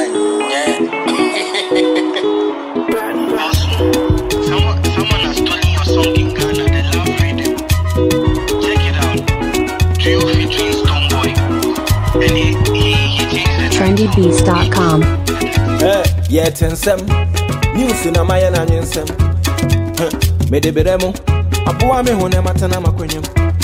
Someone has stolen your song in Ghana, the love rhythm. Check it out. Trio featuring Stoneboy. And he changed the trendybeats.com. Yeah, tensem. News in a Mayan onion sem. Medeberemo. Abua me hone matana makwenyem.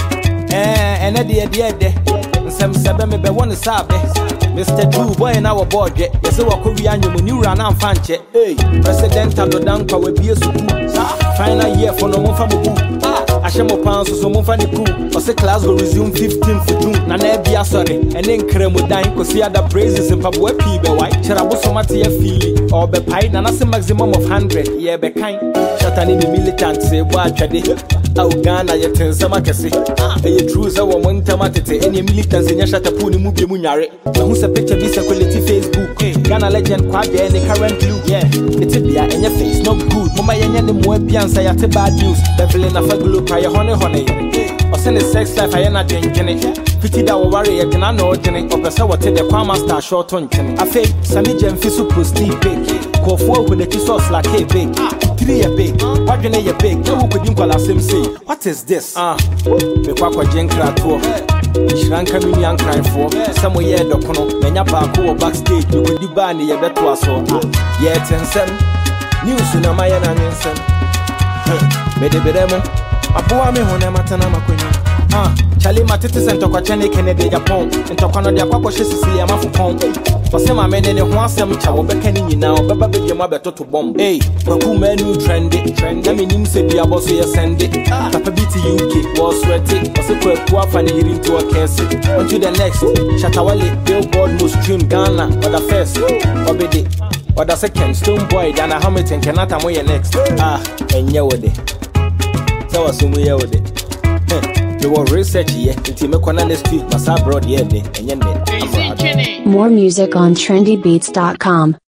And a dear some seven me be one sabe. Mr. Drew boy in our board yet. Yes, I could be annual new run and fanche. Hey, President Adodanka will be a school. Final year for no one from a book. I shall more pounds so more funny cool. Or say class will resume 15th of June. Nanebia sorry. And then Krem would dine because he had the praises in Pabwe P. White. Charabosomatia fee or be pie. And that's a maximum of 100. Yeah, be kind. Shatan in the militant say, what a day. Ghana yet in some makasi. A true so one tamatete. Any militants in Yashatapuni Mubi Munare. Who's a picture this quality Facebook. Ghana legend quite any current blue. Yeah, it's a beer and your face not good. Mama Yan the more pians I had bad news. Devil a glue by your honey. Or send a sex life I am not drinking it. $50 warrior can I know Jenny or Pesa what the Kwama star short on Jenny. I fake Sammy Jem Fisu Steve big. Go forward with the kiss like a big. 3 a big. What can you big? No could you call us him say. What is this? The Quaqua Jenkra tour. Shranka mini and crying for somewhere yeah, Docono, Menya Paco backstage, you could do bandy a better was so. Yeah, 10 news in a Mayan and Sen. Medeberemo. Abua me hone matana makwenye. Charlie Matitis and Tokachene Kennedy Japon, and Tokano de Papa Sicily Amafon. For some men in the Huasam Chow Becani now, Baba Yamabeto to bomb. Hey, Papu menu trendy, I mean, him said the Abosia send it. Papa BT UK was ready, was a quick quaff and heading to a case. On to the next, Shatawale, Billboard most stream Ghana, or the first, Obedi, or the second, Stoneboy, Dana Hamilton, Kanata Moya next. And Yawade. So was soon we with it. You were research here, it's a Mekwana street, Massa Broad, yeah, and Yende. More music on trendybeats.com.